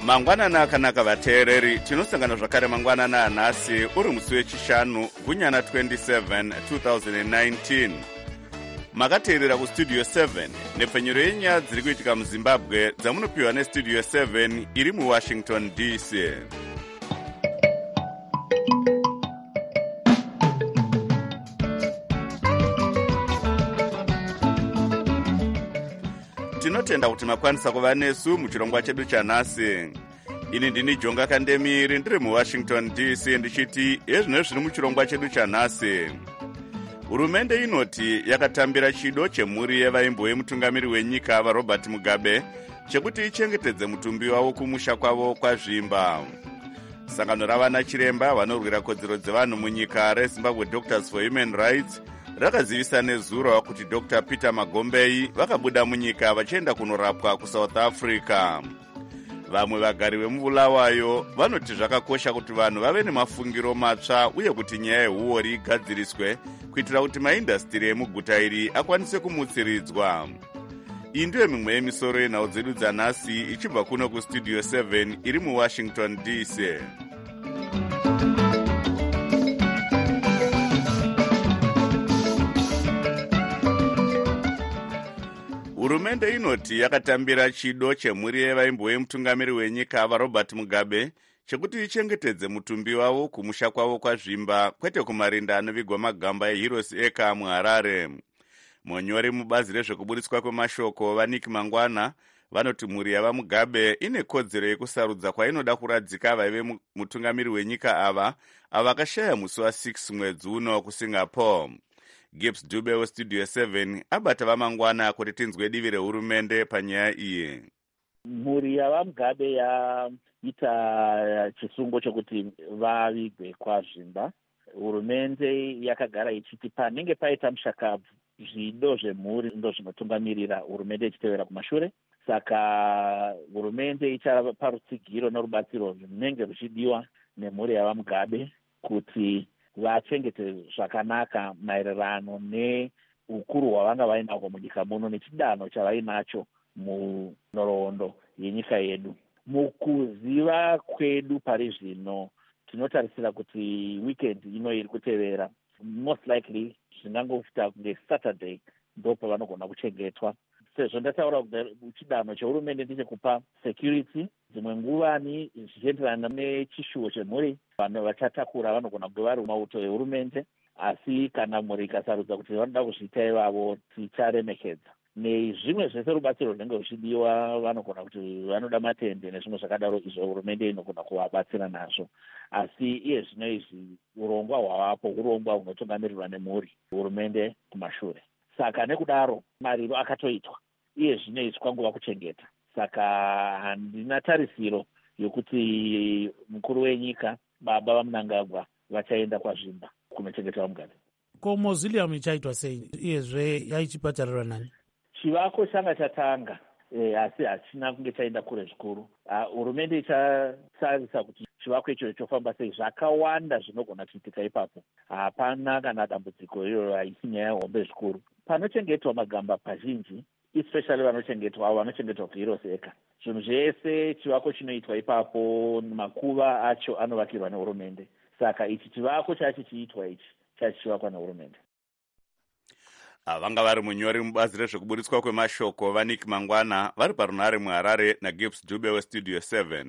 Mangwanana akanaka vateereri, tinosangana zvakare mangwanana anhasi uri musi wechishanu gunyana 27 2019. Makateerera kustudio 7 nepfenyuro yenyaya dziri kuitika muZimbabwe dzamunopiwa nestudio 7 iri muWashington DC. Tinotenda kuti makwanisa kuva nesu muchirongwa chedu chanhasi. Ini ndini Jonga Kandemiri ndiri muWashington DC ndichiti ezvino zviri muchirongwa chedu chanhasi. Hurumende inoti yakatambira chido chemhuri yevaimbo vemutungamiri wenyika vaRobert Mugabe chekuti ichengetedze mutumbi wavo kumusha kwavo kwazvimba. Sangano ravana chiremba vanorwira kodzero dzevanhu munyika reZimbabwe Doctors for Human Rights rakazivisa nezuro kuti Dr. Peter Magombei vakabuda munyika vachienda kunorapwa kuSouth Africa. Vamwe vagari vemubulawayo vanoti zvakakosha kuti vanhu vave nemafungiro matsva uye kuti nyaya yehuori igadziriswe kuitira kuti maindastiri emuguta iri akwanise kumutsiridzwa. Iyi ndiyo mimwe yemisoro yenhau dzedu dzanhasi ichibva kuno kustudio 7 iri muWashington DC. Hurumende inoti yakatambira chido chemhuri yevaimbo vemutungamiri wenyika vaRobert Mugabe chekuti ichengetedze mutumbi wavo kumusha kwavo kwazvimba kwete kumarinda anovigwa magamba eHeroes Acre muHarare. Monyori mubazi rezvekuburitswa kwemashoko vaNick Mangwana vanoti mhuri yavaMugabe ine kodzero yekusarudza kwainoda kuradzika vaive mutungamiri wenyika ava vakashaya musi wa6 mwedzi uno kuSingapore. Gibbs Dube westudio 7 abata vamangwana kuti tinzwe divi rehurumende panyaya iyi. Mhuri yavaMugabe yaita chisungo chokuti vavigwe kwazvimba. Hurumende yakagara ichiti panenge paita mushakabvu zvido zvemhuri ndo zvinotungamirira hurumende ichitevera kumashure. Saka hurumende ichapa rutsigiro norubatsiro zvinenge ruchidiwa nemhuri yavaMugabe kuti vachengete zvakanaka maererano neukuru hwavanga vainahwo munyika muno nechidanho chavainacho munhoroondo yenyika yedu. Mukuziva kwedu pari zvino tinotarisira kuti weekend ino iri kutevera most likely zvingangoita kunge Saturday ndo pavanogona kuchengetwa. Sezvo ndataura chidanho chehurumende ndechekupa security, dzimwe nguvani zvichienderana nechishuwo chemhuri vanhu vachatakura vanogona kunge vari mumauto ehurumende, asi kana mhuri ikasarudza kuti vanoda kuzviita ivavo ticharemekedza. Nezvimwe zvese rubatsiro runenge ruchidiwa vanogona kuti vanoda matende nezvimwe zvakadaro izvo hurumende inogona kuvabatsira nazvo. Asi iye zvino izvi urongwa hwavapo urongwa hunotungamirirwa nemhuri hurumende kumashure. Saka nekudaro mariro akatoitwa iye zvino izvi kwanguva kuchengeta. Saka handina tarisiro yokuti mukuru wenyika baba vaMnangagwa vachaenda kwazvimba kunochengeta vaMugabe. Ko mausoleum ichaitwa sei iyezve yaichibhadharirwa nani? Chivako changa chatanga asi hachina kunge chaenda kure zvikuru. Hurumende ichasarisa kuti chivako icho chofamba sei. Zvakawanda zvinogona kuitika ipapo. Hapana kana dambudziko iyoyo haisi nyaya hombe zvikuru. Panochengetwa magamba pazhinji, especially vanochengetwa kuHeroes Acre. Zvinhu zvese chivako chinoitwa ipapo, makuva acho anovakirwa nehurumende. Saka ichi chivako chachichiitwa ichi chachivakwa nehurumende. Vanga vari munyori mubazi rezvekuburitswa kwemashoko vaNick Mangwana vari parunhare muHarare naGibbs Dube westudio 7.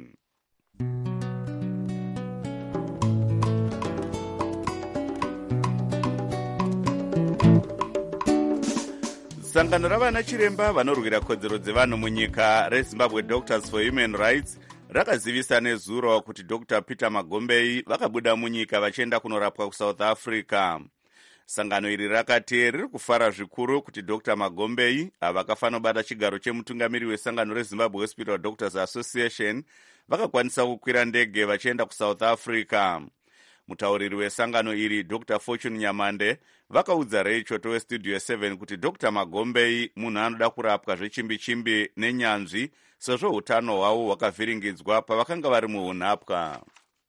Sangano ravana chiremba vanorwira kodzero dzevanhu munyika reZimbabwe Doctors for Human Rights rakazivisa nezuro kuti Dr. Peter Magombei vakabuda munyika vachienda kunorapwa kuSouth Africa. Sangano iri rakati riri kufara zvikuru kuti Dr. Magombei vakafanira kubata chigaro chemutungamiri wesangano reZimbabwe Hospital Doctors Association vakakwanisa kukwira ndege vachienda kuSouth Africa. Mutauriri wesangano iri Dr. Fortune Nyamande vakaudza Reichoto westudio 7 kuti Dr. Magombei munhu anoda kurapwa zvechimbi-chimbi nenyanzvi sezvo utano hwavo hwakavhiringidzwa pavakanga vari muunhapwa.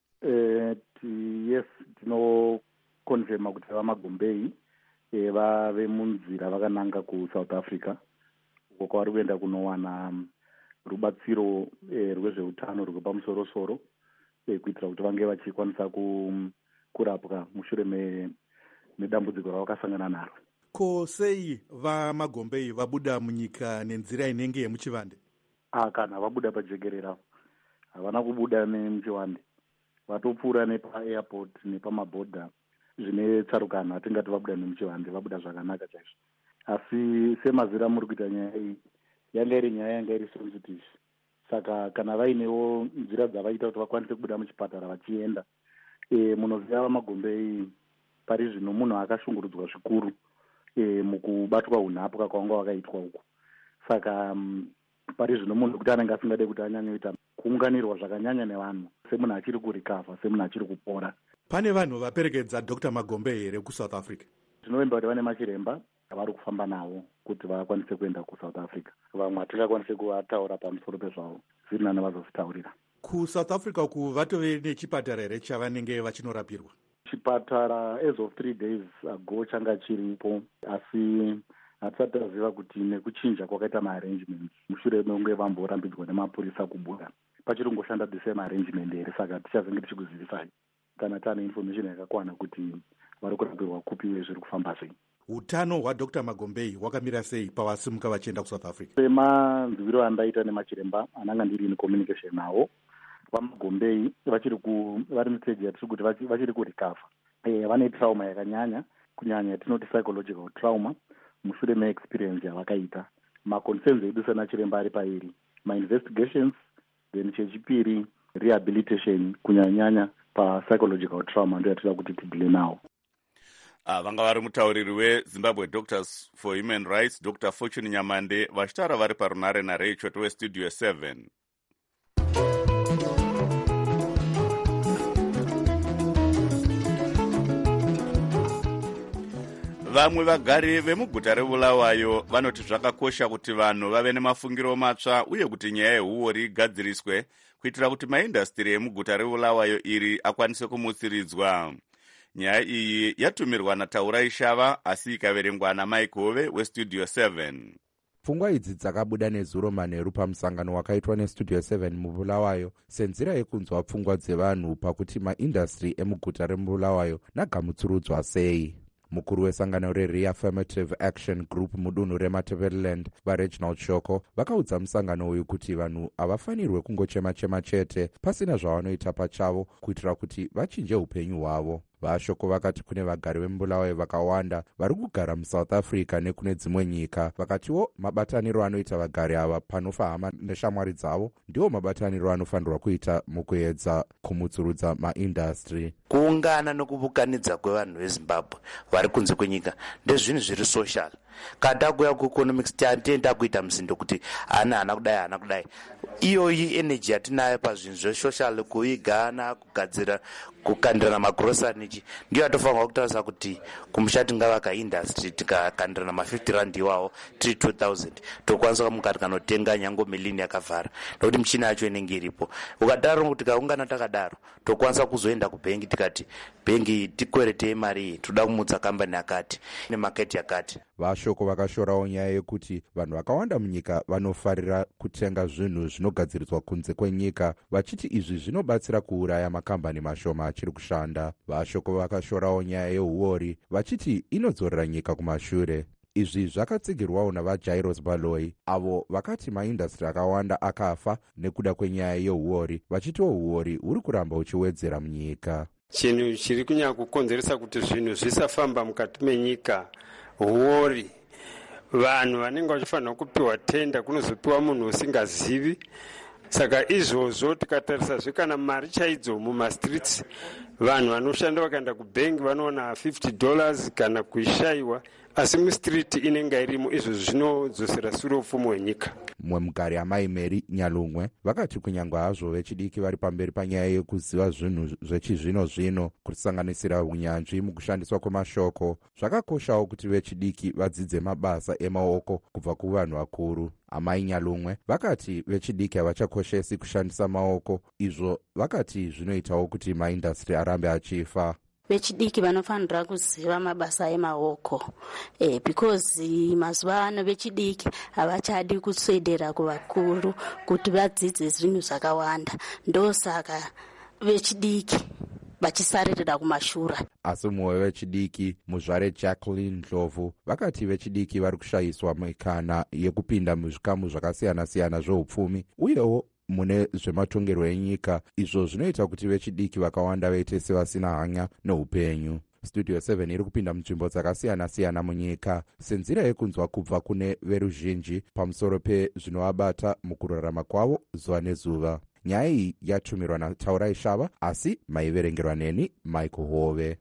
Yes, tinokonfirma kuti vaMagombei vave munzira vakananga kuSouth Africa uko kwavari kuenda kunowana rubatsiro rwezveutano rwepamusoro-soro kuitira kuti vange vachikwanisa kurapwa mushure medambudziko ravakasangana naro. Ko sei vaMagombei vabuda munyika nenzira inenge yemuchivande? Kana vabuda pajekerera, havana kubuda nemuchivande, vatopfuura nepaairport nepamabhodha zvine tsarukano. Hatingati vabuda nemuchivande, vabuda zvakanaka chaizvo. Asi semazira muri kuita nyaya iyi, yanga iri nyaya yanga iri sensitive. Saka kana vainewo nzira dzavaita kuti vakwanise kubuda muchipatara vachienda. Munoziva vaMagombei pari zvino munhu akashungurudzwa zvikuru mukubatwa unhapwa kwanga wakaitwa uku. Saka pari zvino munhu kuti anenge asingade kuti anyanyoita kuunganirwa zvakanyanya nevanhu semunhu achiri kurikavha, semunhu achiri kupora. Pane vanhu vaperekedza Dr. Magombei here kuSouth Africa? Tinovimba kuti vane machiremba avari kufamba navo kuti vakwanise kuenda kuSouth Africa. Vamwe hatingakwanise kuvataura pamusoro pezvavo, zviri nani vazozvitaurira. KuSouth Africa uku vatove nechipatara here chavanenge vachinorapirwa? Chipatara as of 3 days ago changa chiripo, asi hatisati taziva kuti nekuchinja kwakaita maarrangements mushure mekunge vamborambidzwa nemapurisa kubuda pachiri kungoshanda the same arrangement here. Saka tichazenge tichikuzivisai kana taane information yakakwana kuti vari kurapirwa kupi uye zviri kufamba sei. Utano hwaDr. Magombei hwakamira sei pavasimuka vachienda kuSouth Africa? Semanzwiro andaita nemachiremba ananga ndiri in communication navo, vaMagombei vari muteji yatiri kuti vachiri kurikavha. Vane trauma yakanyanya, kunyanya yatinoti psychological trauma, mushure meexperience yavakaita. Maconcerns edu senachiremba ari pairi: mainvestigations, then chechipiri rehabilitation, kunyanya papsychological trauma ndio yatida kuti tidile nawo. Vanga vari mutauriri weZimbabwe Doctors for Human Rights, Dr. Fortune Nyamande, vachitaura vari parunare naRay Choto weStudio 7. Vamwe vagari vemuguta reBulawayo vanoti zvakakosha kuti vanhu vave nemafungiro matsva uye kuti nyaya yehuori igadziriswe kuitira kuti maindastiri emuguta reBulawayo iri akwanise kumutsiridzwa. Nyaya iyi yatumirwa naTaurai Shava asi ikaverengwa naMike Hove weStudio 7. Pfungwa idzi dzakabuda nezuro manheru pamusangano wakaitwa neStudio 7 muBulawayo senzira yekunzwa pfungwa dzevanhu pakuti maindastri emuguta reBulawayo nagamutsurudzwa sei. Mukuru wesangano reAffirmative Action Group mudunhu reMatabeleland vaReginald Shoko vakaudza musangano uyu kuti vanhu havafanirwe kungochema-chema chete pasina zvavanoita pachavo kuitira kuti vachinje upenyu hwavo. VaShoko vakati kune vagari veMbulawayo vakawanda vari kugara muSouth Africa nekune dzimwe nyika, vakatiwo mabataniro anoita vagari ava panofa hama neshamwari dzavo ndiwo mabataniro anofanirwa kuita mukuedza kumutsurudza maindastri. Kuungana nokubukanidza kwevanhu veZimbabwe vari kunze kwenyika ndezvinhu zviri social. Kada kuya kueconomics tienda kuita musindo kuti ana kudai. Iyoyi energy yatinayo pazvinhu zvesocial, kuigana, kugadzira, kukandirana magrosari nechi, ndiyo atofanirwa kutarisa kuti kumusha tingavaka industry tikakandirana ma50 rand iwawo tiri 2000 tokwanisa mukati kanotenga nyango milini yakavhara nokuti michina yacho inenge iripo. Ukadaro kuti tikaungana takadaro tokwanisa kuzoenda kubhengi tikati bhengi tikweretei mari iyi, toda kumutsa kambani yakati nemaketi yakati. VaShoko vakashorawo nyaya yekuti vanhu vakawanda munyika vanofarira kutenga zvinhu zvinogadziriswa kunze kwenyika, vachiti izvi zvinobatsira kuuraya makambani mashoma achiri kushanda. VaShoko vakashorawo nyaya yehuori vachiti inodzorera nyika kumashure. Izvi zvakatsigirwawo navaJairos Baloyi avo vakati maindastri akawanda akafa nekuda kwenyaya yehuori, vachitiwo huori huri kuramba huchiwedzera munyika. Chinhu chiri kunyanya kukonzeresa kuti zvinhu zvisafamba mukati menyika huori. Vanhu vanenge vachifanira kupiwa tenda kunozopiwa munhu usingazivi. Saka izvozvo tikatarisa zvekana mari chaidzo mumastreets, vanhu vanoshanda vakaenda kubhengi vanoona $50 kana kuishayiwa, asi mustreet inenge irimo. Izvo zvinodzosera sure upfumi hwenyika. Mumwe mugari amai Mary Nyalumwe vakati kunyangwa hazvo vechidiki vari pamberi panyaya yekuziva zvinhu zvechizvino-zvino kusanganisira unyanzvi mukushandiswa kwemashoko, zvakakoshawo kuti vechidiki vadzidze mabasa emaoko kubva kuvanhu vakuru. Amai Nyalumwe vakati vechidiki havachakoshesi kushandisa maoko, izvo vakati zvinoitawo kuti maindastri arambe achifa. vechidiki vanofanira kuziva mabasa emaoko because mazuva ano vechidiki havachadi kuswedera kuvakuru kuti vadzidze zvinhu zvakawanda, ndosaka vechidiki vachisaririra kumashure. Asi mumwe wechidiki muzvare Jacqueline Ndlovu vakati vechidiki vari kushayiswa mikana yekupinda muzvikamu zvakasiyana-siyana zveupfumi uyewo mune zvematongerwo enyika, izvo zvinoita kuti vechidiki vakawanda vaite sevasina hanya neupenyu. Studio 7 iri kupinda munzvimbo dzakasiyana-siyana munyika senzira yekunzwa kubva kune veruzhinji pamusoro pezvinovabata mukurarama kwavo zuva nezuva. Nyaya iyi yatumirwa naTaurai Shava asi maiverengerwa neni Michael Hove.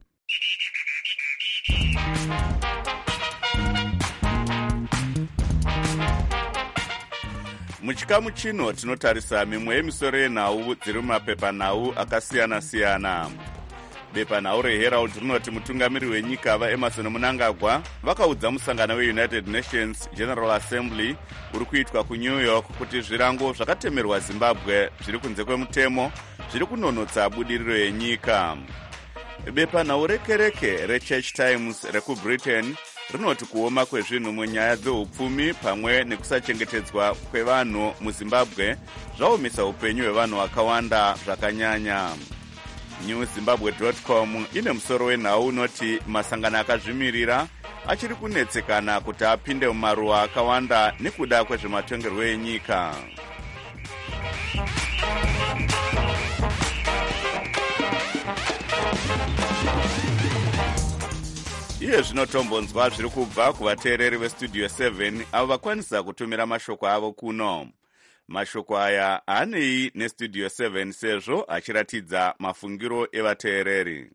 Muchikamu chino tinotarisa mimwe yemisoro yenhau dziri mumapepanhau akasiyana-siyana. Bepanhau reHerald rinoti mutungamiri wenyika vaEmerson Mnangagwa vakaudza musangano weUnited Nations General Assembly uri kuitwa kuNew York kuti zvirango zvakatemerwa Zimbabwe zviri kunze kwemutemo zviri kunonotsa budiriro yenyika. Bepanhau rekereke reChurch Times rekuBritain rinoti kuoma kwezvinhu munyaya dzeupfumi pamwe nekusachengetedzwa kwevanhu muZimbabwe zvaomesa upenyu hwevanhu vakawanda zvakanyanya. newzimbabwe.com ine musoro wenhau unoti masangano akazvimirira achiri kunetsekana kuti apinde mumaruwa akawanda nekuda kwezvematongerwo enyika. Iye zvinotombonzwa zviri kubva kuvateereri vestudio 7 avo vakwanisa kutumira mashoko avo kuno. Mashoko aya anei nestudio 7 sezvo achiratidza mafungiro evateereri.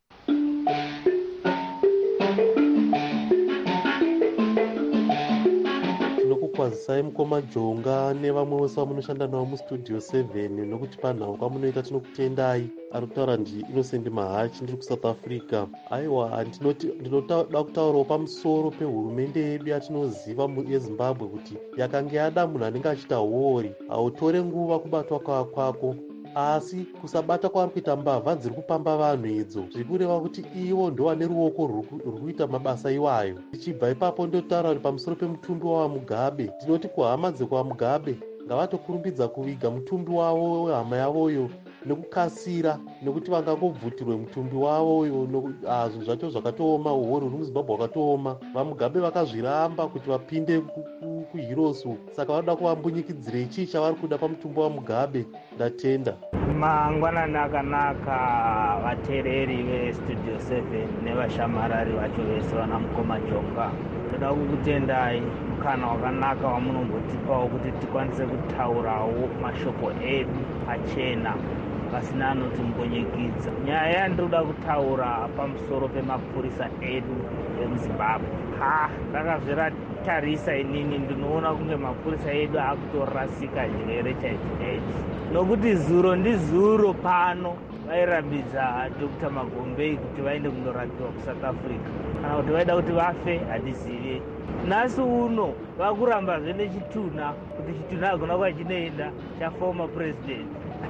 tinokukwazisai mukoma Jonga nevamwe vose vamunoshanda navo mustudio 7 nokuti panhau kwamunoita tinokutendai. Ari kutaura ndi Innocent Mahachi ndiri kuSouth Africa. Aiwa, ndinoda kutaurawo pamusoro pehurumende yedu yatinoziva yeZimbabwe kuti yakanga yada munhu anenge achita hori hautore nguva kubatwa kwako, asi kusabata kwavari kuita mbavha dziri kupamba vanhu idzo zviri kureva kuti ivo ndo vane ruoko rwuri kuita mabasa iwayo. Tichibva ipapo ndotaura kuti pamusoro pemutumbi waMugabe, tinoti kuhama dzekwaMugabe ngavatokurumbidza kuviga mutumbi wavo wehama yavoyo nekukasira, nekuti vangangobvutirwe mutumbi wavoyo. Zvinhu zvacho zvakatooma, uhori huri muZimbabwe hwakatooma. VaMugabe vakazviramba kuti vapinde kuHirosu, saka vanoda kuvambunyikidzira chii chavari kuda pamutumbi waMugabe. Ndatenda. Mangwanani akanaka vateereri vestudio 7 nevashamarari vacho vese vana mukoma Jonga. Toda kukutendai mukana wakanaka wamunombotipawo kuti tikwanise kutaurawo mashoko edu achena pasina anotimbonyekidza. Nyaya yandinoda kutaura pamusoro pemapurisa edu emuZimbabwe. Ndakazviratarisa inini ndinoona kunge mapurisa edu akutorasika njere chaicho, nokuti zuro ndizuro pano vairambidza Dr. Magombei kuti vaende kundorapiwa kuSouth Africa, kana kuti vaida kuti vafe hatizive. Nhasi uno vakurambazve nechituna kuti chituna hagona kuva chinoenda chaformer president.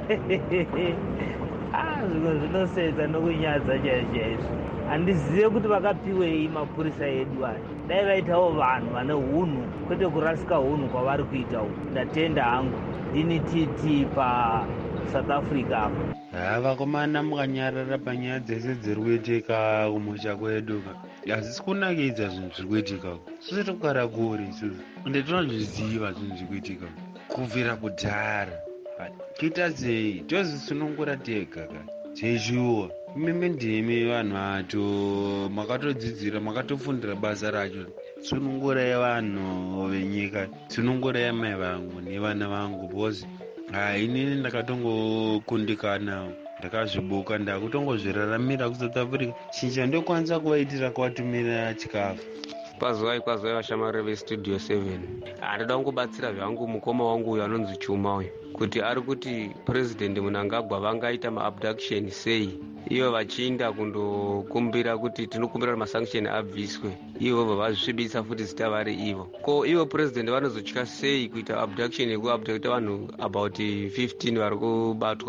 Zvimwe zvinosedza nokunyadza chaizvo. Handizive kuti vakapiwei mapurisa edu aya. Dai vaitawo vanhu vane hunhu kwete kurasika hunhu kwavari kuita uku. Ndatenda hangu ndini titi paSouth Africa apa. Vakomana mukanyarara panyaya dzese dziri kuitika kumusha kwedu hazisi kunakidza zvinhu zviri kuitika uku. Sisi tokugara kuri isusu ende tinozviziva zvinhu zviri kuitika kubvira kudhara. Kuita sei tozisunungura tega cheshuwa mimi ndimi vanhu vacho makatodzidzira makatofundira basa racho. Sunungurai vanhu venyika, sunungurai mai vangu nevana vangu, because inini ndakatongokundikana, ndakazvibuka ndakutongozviraramira kuSouth Africa. Chinja ndokwanisa kuvaitira kuvatumira chikafu. Kwazwai vashamari vestudio 7. Ndoda kungobatsira zvangu mukoma wangu uyo anonzi Chuma uyu kuti ari kuti President Mnangagwa vangaita maabduction sei, ivo vachiinda kundokumbira kuti tinokumbira masanction abviswe, ivo vazvisvibisa futi zita vari ivo. Ko ivo President vanozotya sei kuita abduction yekuabducta vanhu about 15 vari kubatwa.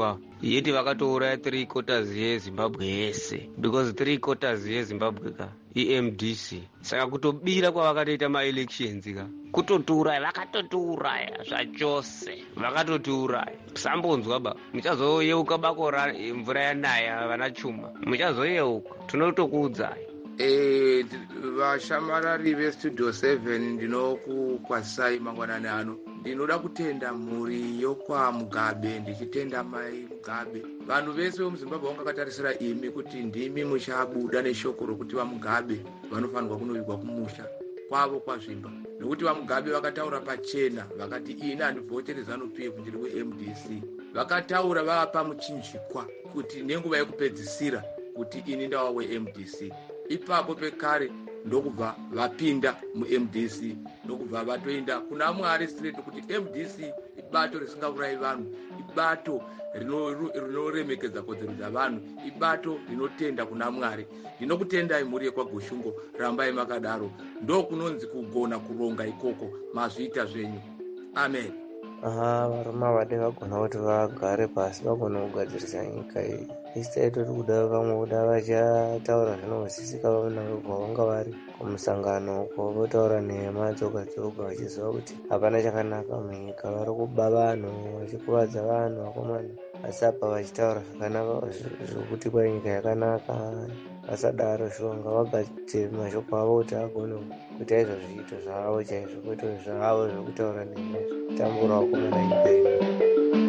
yeti vakatouraya 3/4 yezimbabwe yese, because 3/4 yezimbabwe ka imdc. Saka kutobira kwavakatoita maelections ka kutotiuraya, vakatotiuraya zvachose, vakatotiuraya. Sambonzwa ba, muchazoyeuka bakora mvura yanaya vana chuma, muchazoyeuka, tinotokuudzai. Vashamarari vestudio 7 ndinokukwasai mangwanani ano. Ndinoda kutenda mhuri yokwa Mugabe, ndichitenda mai Mugabe. Vanhu vese vemuZimbabwe vangakatarisira imi kuti ndimi muchabuda neshoko rokuti vaMugabe vanofanirwa kunovigwa kumusha kwavo kwazvimba. Nokuti vaMugabe vakataura pachena vakati ini handivhoteri ZANU-PF ndiri weMDC. Vakataura vapa muchinjikwa kuti nenguva yekupedzisira kuti ini ndawa weMDC. Ipapo pekare ndokubva vapinda muMDC, ndokubva vatoenda kuna Mwari straight kuti MDC ibato risingaurayi vanhu, ibato rinoremekedza kodzero dzavanhu, ibato rinotenda kuna Mwari. Ndinokutendai mhuri yekwaGoshungo, rambai makadaro. Ndokunonzi kugona kuronga ikoko, mazviita zvenyu. Amen. Varume vade vagona kuti vagare pasi vagona kugadzirisa nyika iyi. Isitari toti kuda vamwe kuda vachataura zvinozwisisika vanogwa vanga vari kumusangano uko votaura nhema dzoga dzoga vachiziva kuti hapana chakanaka munyika. Vari kuba vanhu vachikuvadza vanhu vakomana, asi apa vachitaura zvakanaka zvokuti kwa nyika yakanaka. Vasadaro shonga vagadzire mashoko avo kuti agone kuita izvo zviito zvavo chaizvo, kwete zvavo zvokutaura nhema tambura vakomana nyika ino.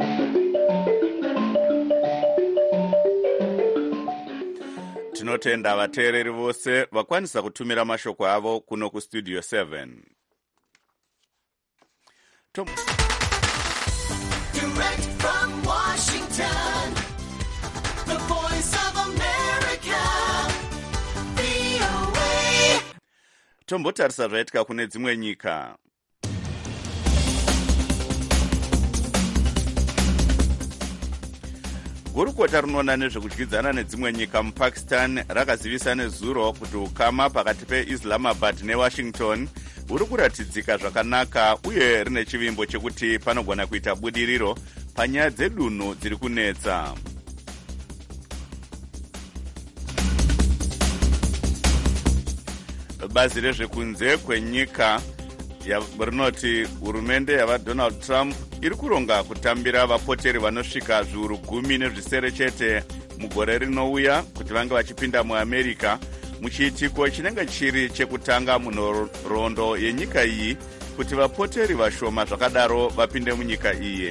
Tinotenda vateereri vose vakwanisa kutumira mashoko avo kuno kustudio 7. Direct from Washington, the voice of America, VOA. Tombotarisa zvaitika kune dzimwe nyika. Gurukota rinoona nezvekudyidzana nedzimwe nyika muPakistan rakazivisa nezuro kuti ukama pakati peIslamabad neWashington huri kuratidzika zvakanaka uye rine chivimbo chekuti panogona kuita budiriro panyaya dzedunhu dziri kunetsa. Bazi rezvekunze kwenyika rinoti hurumende yavaDonald Trump iri kuronga kutambira vapoteri vanosvika zviuru 10 nezvisere chete mugore rinouya kuti vange vachipinda muAmerica muchiitiko chinenge chiri chekutanga munhoroondo yenyika iyi kuti vapoteri vashoma zvakadaro vapinde munyika iyi.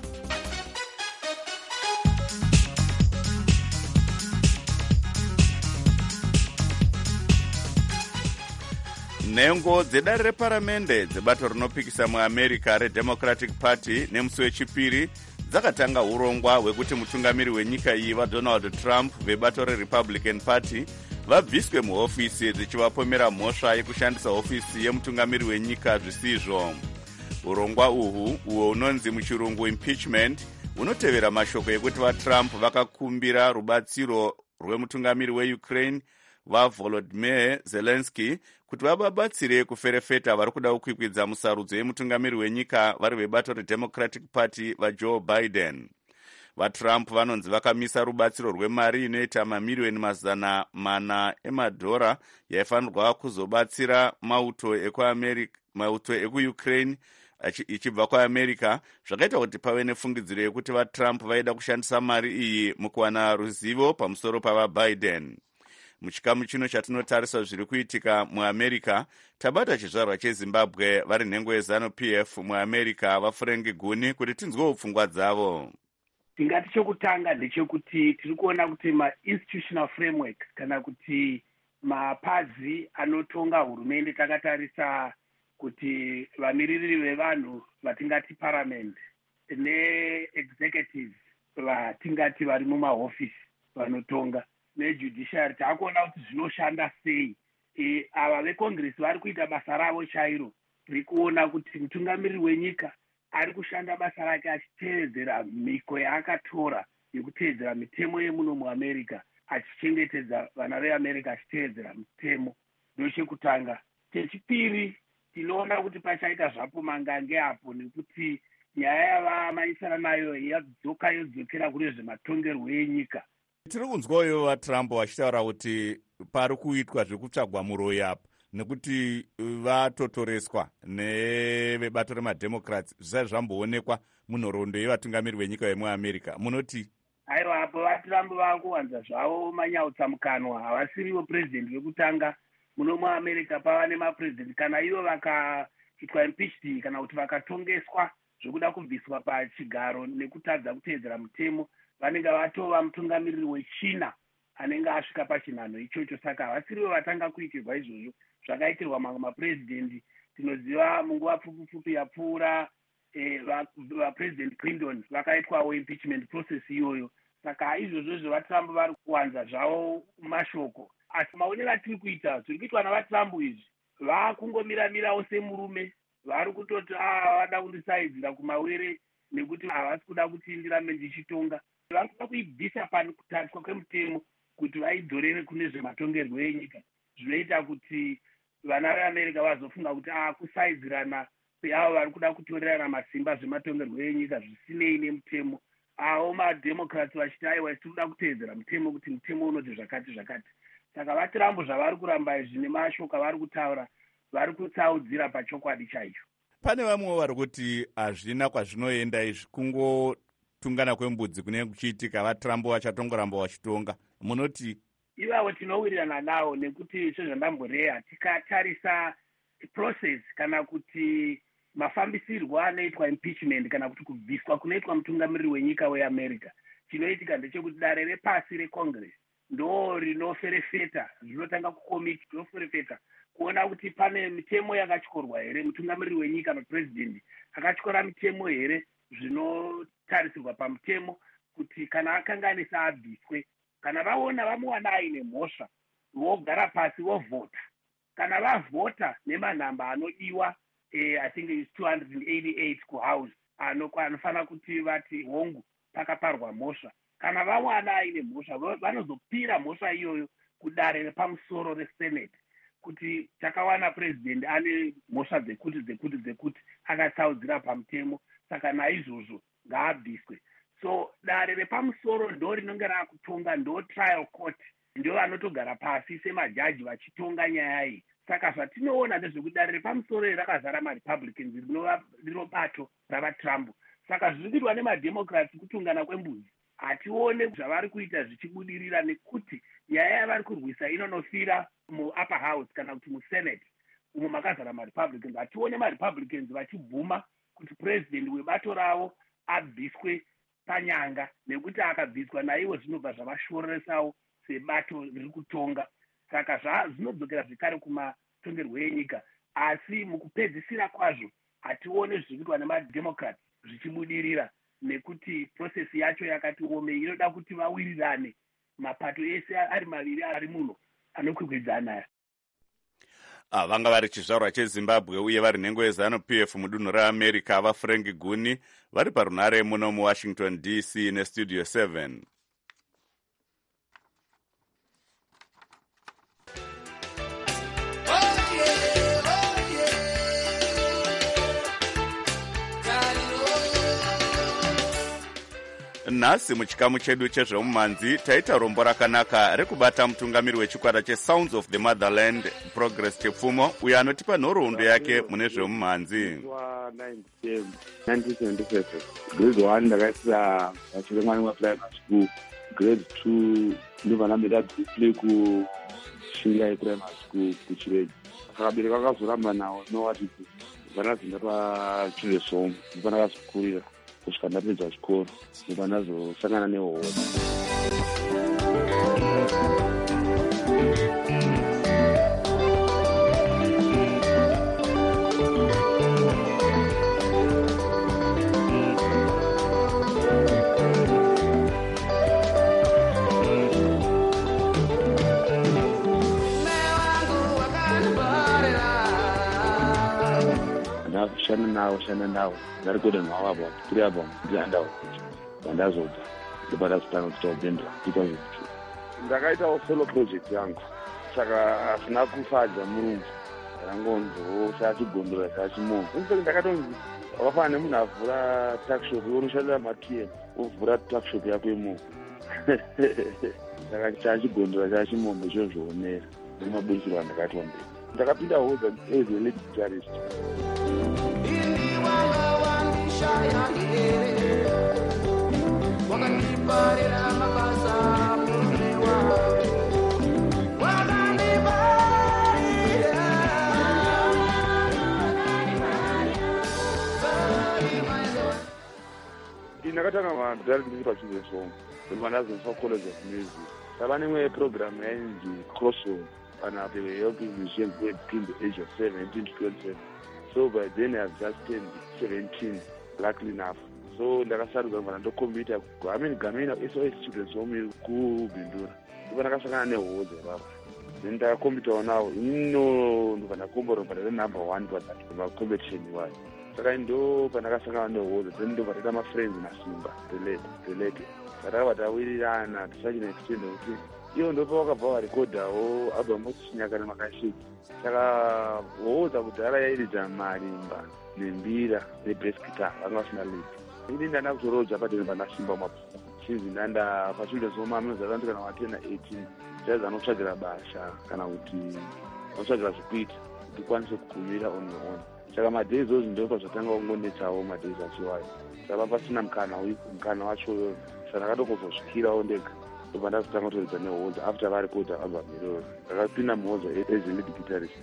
Nhengo dzedare reparamende dzebato rinopikisa muAmerica reDemocratic Party nemusi wechipiri dzakatanga urongwa hwekuti mutungamiri wenyika iyi vaDonald Trump vebato reRepublican Party vabviswe muhofisi dzichivapomera mhosva yekushandisa hofisi yemutungamiri wenyika zvisizvo. Urongwa uhwo unonzi muchirungu impeachment unotevera mashoko ekuti vaTrump vakakumbira rubatsiro rwemutungamiri weUkraine vaVolodymyr Zelensky kuti vavabatsire kuferefeta vari kuda kukwikwidza musarudzo yemutungamiri wenyika vari vebato reDemocratic Party vaJoe Biden. VaTrump vanonzi vakamisa rubatsiro rwemari inoita mamiliyoni 400 emadhora yaifanirwa kuzobatsira mauto ekuUkraine ichibva kwaAmerica, zvakaita kuti pave nefungidziro yekuti vaTrump vaida kushandisa mari iyi mukuwana ruzivo pamusoro pavaBiden. Muchikamu chino chatinotarisa zviri kuitika muAmerica, tabata chizvarwa cheZimbabwe vari nhengo yeZANU-PF muAmerica vaFrank Guni kuti tinzwewo pfungwa dzavo. Tingati chokutanga ndechekuti tiri kuona kuti ma-institutional framework kana kuti mapazi anotonga hurumende takatarisa kuti vamiriri vevanhu vatingati parliament ne-executives vatingati vari mumahofisi vanotonga nejudiciary taakuona kuti zvinoshanda sei. Ava vecongress vari kuita basa ravo chairo, tiri kuona kuti mutungamiri wenyika ari kushanda basa rake achiteedzera mhiko yaakatora yekuteedzera mitemo yemuno muAmerica, achichengetedza vana veAmerica achiteedzera mitemo. Ndochekutanga. Chechipiri, tinoona kuti pachaita zvapo mangange apo nekuti nyaya yavamanyisana nayo yadzoka yodzokera kune zvematongerwo enyika. Tiri kunzwawo vaTrump vachitaura kuti pari kuitwa zvekutsvagwa muroyi apa nekuti vatotoreswa nevebato remademocrats zvisati zvamboonekwa munhoroondo yevatungamiri venyika vemuamerica. Munoti? Aiwa, apo vaTrump vakuwanza zvavo manyautsamukanwa. Havasirivo purezidendi vekutanga muno muamerica. Pava nemapurezidendi kana ivo vakaitwa impeached kana kuti vakatongeswa zvekuda kubviswa pachigaro nekutadza kuteedzera mutemo, vanenge vatova mutungamiriri wechina anenge asvika pachinhano ichocho. Saka havasirivo vatanga kuitirwa izvozvo zvakaitirwa mamwe mapurezidendi. Tinoziva munguva pfupi yapfuura vapresident Clinton vakaitwawo impeachment process iyoyo. Saka izvozvo zvevaTrump vari kuwanza zvavo mashoko. Asi maonero atiri kuita zviri kuitwa navaTrump izvi vakungomiramirawo semurume, vari kutoti vada kundisaidzira kumawere nekuti havasi kuda kuti ndirambe ndichitonga. Vari kuda kuibvisa pakutatswa kwemutemo kuti vaidzorere kune zvematongerwo enyika, zvinoita kuti vana veAmerica vazofunga kuti kusaidzirana avo vari kuda kutorerana masimba zvematongerwo enyika zvisinei nemutemo. Avo mademocrats vachiti aiwa tiri kuda kuteedzera mutemo kuti mutemo unoti zvakati zvakati. Saka vaTrump zvavari kuramba izvi nemashoko avari kutaura vari kutsaudzira pachokwadi chaicho. Pane vamwewo vari kuti hazvina kwazvinoenda izvi, kungotungana kwembudzi kunenge kuchiitika, vaTrump vachatongoramba vachitonga. Munoti? Ivavo tinowirirana navo nekuti sezvandamboreya tikatarisa process kana kuti mafambisirwo anoitwa impeachment kana kuti kubviswa kunoitwa mutungamiriri wenyika weAmerica, chinoitika ndechekuti dare repasi recongress ndo rinoferefeta, zvinotanga kukomiti rinoferefeta kuona kuti pane mitemo yakatyorwa here, mutungamiriri wenyika mapresident akatyora mitemo here zvinotarisirwa pamutemo kuti kana akanganisa abviswe. Kana vaona vamuwana aine mhosva vogara pasi vovhota. Kana vavhota nemanhamba anodiwa I think is 288 kuhouse anofanira kuti vati hongu pakaparwa mhosva. Kana vawana aine mhosva vanozopira mhosva iyoyo kudare repamusoro resenate kuti takawana president ane mhosva dzekuti akatsaudzira pamutemo, saka naizvozvo ngaabviswe. So dare repamusoro ndo rinenge rakutonga, ndo trial court, ndio vanotogara pasi semajaji vachitonga nyaya iyi. Saka zvatinoona ndezvekuti dare repamusoro rakazara maRepublicans rino bato ravaTrump. Saka zviri kuitwa nemademocrats kutungana kwembudzi hatione zvavari kuita zvichibudirira, nekuti nyaya yavari kurwisa inonofira muupper house kana kuti musenate umo makazara maRepublicans. Hatione maRepublicans vachibvuma kuti president webato ravo abviswe panyanga, nekuti akabviswa naivo zvinobva zvavashororesawo sebato riri kutonga. Saka zvinodzokera zvekare kumatongerwo enyika, asi mukupedzisira kwazvo hatione zvikuitwa nemademocrats zvichibudirira, nekuti process yacho yakati omei. Inoda kuti vawirirane mapato ese ari maviri ari muno anokwikwidzana. Vanga vari chizvarwa cheZimbabwe uye vari nhengo yeZANU-PF mudunhu reAmerica, vaFrank Guni vari parunare muno muWashington DC nestudio 7. Nhasi muchikamu chedu chezvemumanzi taita rombo rakanaka rekubata mutungamiri wechikwata cheSounds of the Motherland Progress chepfumo uyo anotipa nhoroondo yake mune zvemumanzi. 1977 grade 1 ndakaisa pachiremwani waprimary school, grade 2 ndovanamira display kushingai primary school kuchireji. Akabereka vakazoramba nawo nowati vanazinda pachildren's home vanakazvikurira kusvika ndapedza chikoro vanazosangana nehoho. shana nawo ndarikweda nhwavavo tiri apa ndiandawo vandazobva ndobata zitano titaubhendera kuita zvekuti ndakaitawo solo project yangu, saka hasina kufadza murungu ndangonzosachigondora chachimovu. Ndakatonzi wakafanana nemunhu avhura takshop iwe unoshandira matm uvhura takshop yako imomo saka chachigondera chachimombo chozvionera nemaburisiro andakaitwa mberi ndakapinda hoza as a lead guitarist. Ndakatanga madhari ndiri pachildren's home ndimanaziva college of music tava nemwe program yainzi crossover kana they were helping musicians go between the age of 17 to 27. So by then I have just turned 17, luckily enough. So ndakasarudza kuti ndokombita gamena SOS children's home kubhindura ndipo ndakasangana nehoza ipapo then ndakakombitawo nawo ino ndobva ndakomboromba ndave number 1 pamacompetition iwayo saka ndo pandakasangana nehoza then ndobva ndaita mafriends nasimba delete takabva tawirirana tisachina extend kuti iyo ndopa wakabva warekodhawo album chinyakana makashiki saka hoza kudhara yairidza marimba nembira nebas guitar vanga vasina lead ini ndanda kutorodza padeni pandasimba mabhuku chinzi ndanda pachildren's home anozarandi kana watena 18 jaizi anotsvagira basha kana kuti anotsvagira zvekuita kuti ukwanise kugumira on your own saka madays ozvi ndopa zvatanga kungonetsawo madays achiwayo saka pasina mukana wacho saka ndakatokuzosvikirawo ndega ndobva ndazotanga kutoridza nehoza after varekodha album iroyo ndakapinda muhoza as a lead guitarist.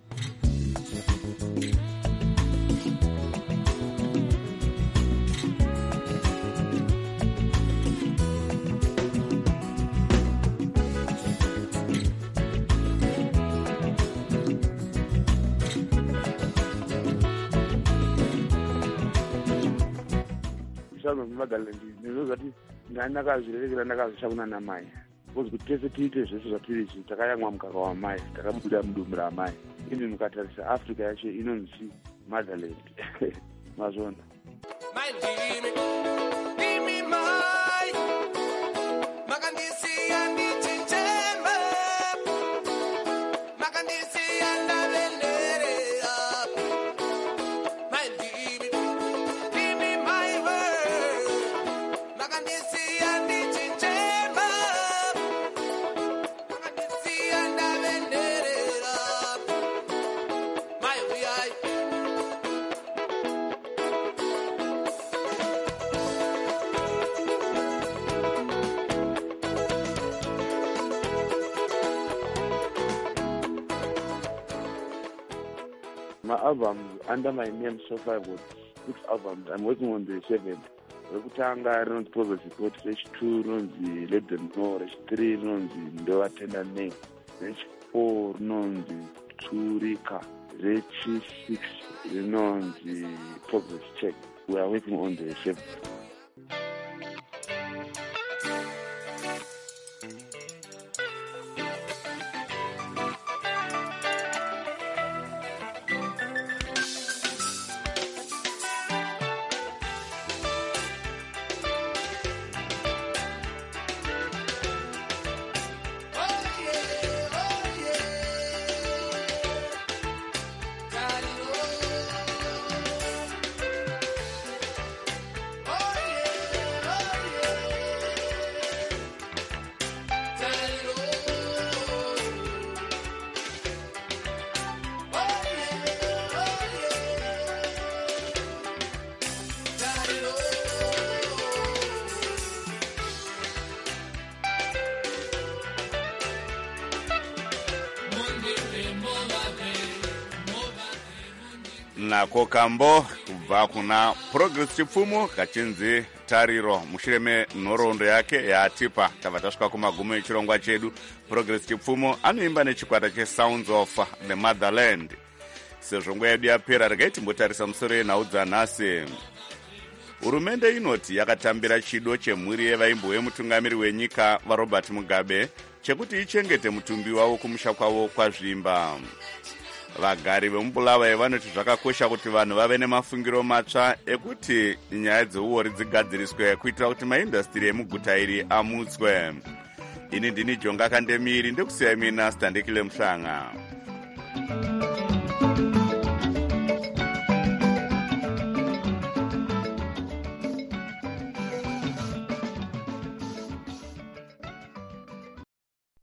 Magalandi ndinozati ndandakazvirerekera ndakazvisha namai kozi kuti tese tiite zvese zvatirichi takayamwa mukaka wamai takabuda mudumbu ramai indi mukatarisa africa yacho inonzi motherland mazvona My albums under my name so far was 6 albums. I'm working on the 7th. Rekutanga rinonzi Progress Report, H2 rinonzi Let Them Know, H3 rinonzi Ndo Attenda Name, H4 rinonzi Turika, H6 rinonzi Progress Check. We are working on the 7th. nako kambo kubva kuna Progress Chipfumo kachinzi Tariro mushure menhoroondo yake yaatipa tabva tasvika kumagumo echirongwa chedu. Progress Chipfumo anoimba nechikwata cheSounds of the Motherland. Sezvo nguva yedu yapera regai timbotarisa musoro yenhau dzanhasi. Hurumende inoti yakatambira chido chemhuri yevaimbo vemutungamiri wenyika vaRobert Mugabe chekuti ichengete mutumbi wavo kumusha kwavo kwazvimba. Vagari vemubulawayo vanoti zvakakosha kuti vanhu vave nemafungiro matsva ekuti nyaya dzeuori dzigadziriswe kuitira kuti maindastiri emuguta iri amutswe. Ini ndini Jonga Kandemiri, ndekusiyai mina Standekile Muhlanga.